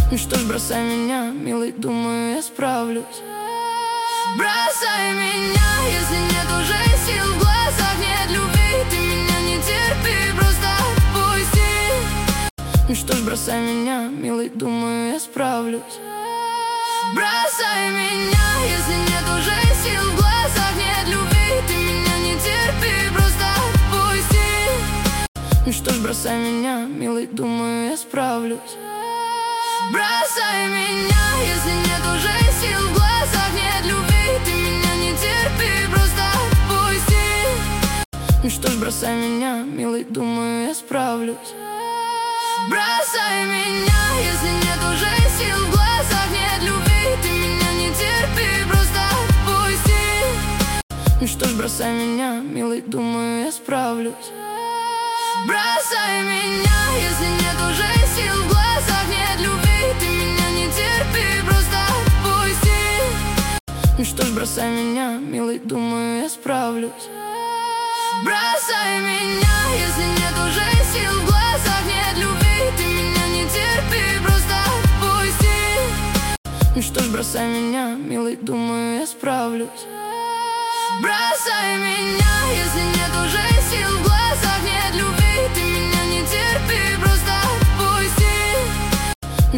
Ну что ж, бросай меня, милый, думаю, я справлюсь. Бросай меня, если нет уже сил в глазах, нет любви. Ты меня не терпи, просто отпусти. Ну что ж, бросай меня, милый, думаю, я справлюсь. Бросай меня, если нет уже сил в глазах, нет любви. Ты меня не терпи, просто отпусти. Ну что ж, бросай меня, милый, думаю, я справлюсь. Бросай меня, если нет уже сил в глазах, нет любви. Ты меня не терпи, просто отпусти. Ну что ж, бросай меня, милый, думаю, я справлюсь. Бросай меня, если нет уже сил в глазах, нет любви. Ты меня не терпи, просто отпусти. Ну что ж, бросай меня, милый, думаю, я справлюсь. Бросай меня, если нет уже сил в глазах, нет любви. Ты меня не терпи, просто отпусти. Ну что ж, бросай меня, милый, думаю, я справлюсь. Бросай меня, если нет уже сил в глазах, нет любви. Ты меня не терпи, просто отпусти. Ну что ж, бросай меня, милый, думаю, я справлюсь. Бросай меня.